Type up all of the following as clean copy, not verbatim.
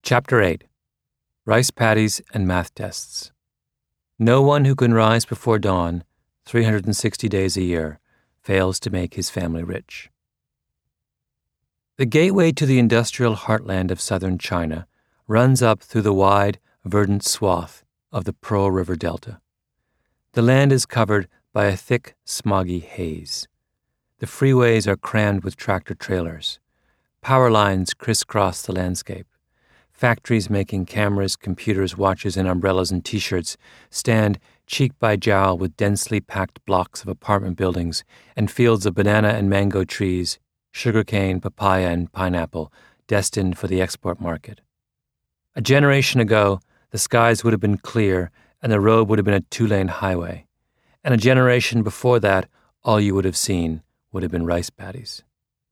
Chapter 8. Rice Paddies and Math Tests. No one who can rise before dawn, 360 days a year, fails to make his family rich. The gateway to the industrial heartland of southern China runs up through the wide, verdant swath of the Pearl River Delta. The land is covered by a thick, smoggy haze. The freeways are crammed with tractor-trailers. Power lines crisscross the landscape. Factories making cameras, computers, watches, and umbrellas and T-shirts stand cheek by jowl with densely packed blocks of apartment buildings and fields of banana and mango trees, sugarcane, papaya, and pineapple destined for the export market. A generation ago, the skies would have been clear and the road would have been a two-lane highway. And a generation before that, all you would have seen would have been rice paddies.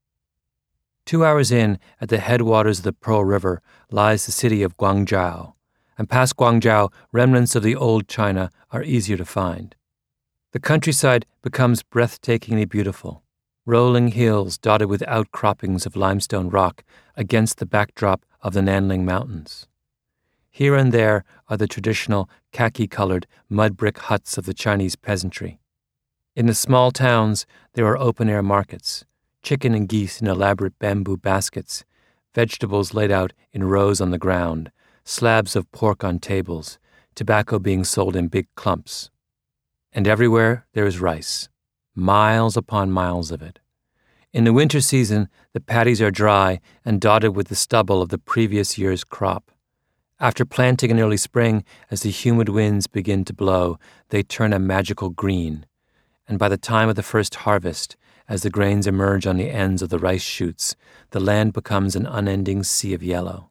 2 hours in, at the headwaters of the Pearl River, lies the city of Guangzhou, and past Guangzhou, remnants of the old China are easier to find. The countryside becomes breathtakingly beautiful, rolling hills dotted with outcroppings of limestone rock against the backdrop of the Nanling Mountains. Here and there are the traditional khaki-colored mud brick huts of the Chinese peasantry. In the small towns, there are open-air markets, chicken and geese in elaborate bamboo baskets, vegetables laid out in rows on the ground, slabs of pork on tables, tobacco being sold in big clumps. And everywhere there is rice, miles upon miles of it. In the winter season, the paddies are dry and dotted with the stubble of the previous year's crop. After planting in early spring, as the humid winds begin to blow, they turn a magical green. And by the time of the first harvest, as the grains emerge on the ends of the rice shoots, the land becomes an unending sea of yellow.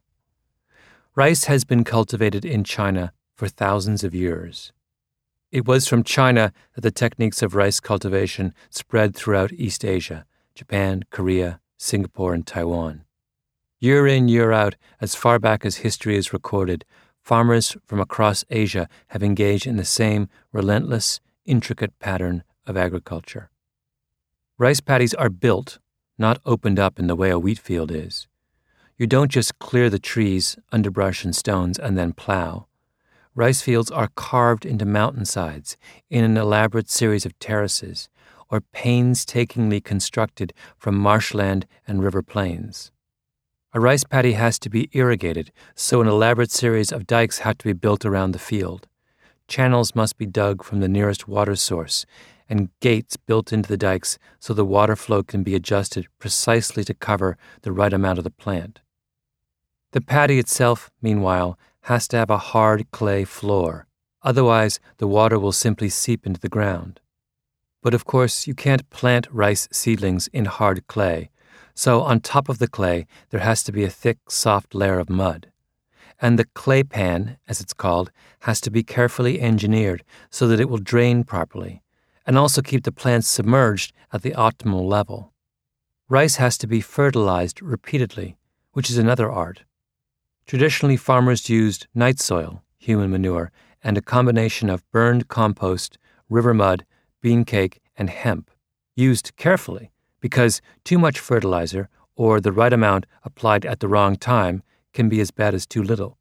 Rice has been cultivated in China for thousands of years. It was from China that the techniques of rice cultivation spread throughout East Asia, Japan, Korea, Singapore, and Taiwan. Year in, year out, as far back as history is recorded, farmers from across Asia have engaged in the same relentless, intricate pattern of agriculture. Rice paddies are built, not opened up in the way a wheat field is. You don't just clear the trees, underbrush, and stones and then plow. Rice fields are carved into mountainsides in an elaborate series of terraces, or painstakingly constructed from marshland and river plains. A rice paddy has to be irrigated, so an elaborate series of dikes have to be built around the field. Channels must be dug from the nearest water source, and gates built into the dikes so the water flow can be adjusted precisely to cover the right amount of the plant. The paddy itself, meanwhile, has to have a hard clay floor, otherwise the water will simply seep into the ground. But of course, you can't plant rice seedlings in hard clay, so on top of the clay there has to be a thick, soft layer of mud. And the clay pan, as it's called, has to be carefully engineered so that it will drain properly, and also keep the plants submerged at the optimal level. Rice has to be fertilized repeatedly, which is another art. Traditionally, farmers used night soil, human manure, and a combination of burned compost, river mud, bean cake, and hemp, used carefully, because too much fertilizer, or the right amount applied at the wrong time, can be as bad as too little.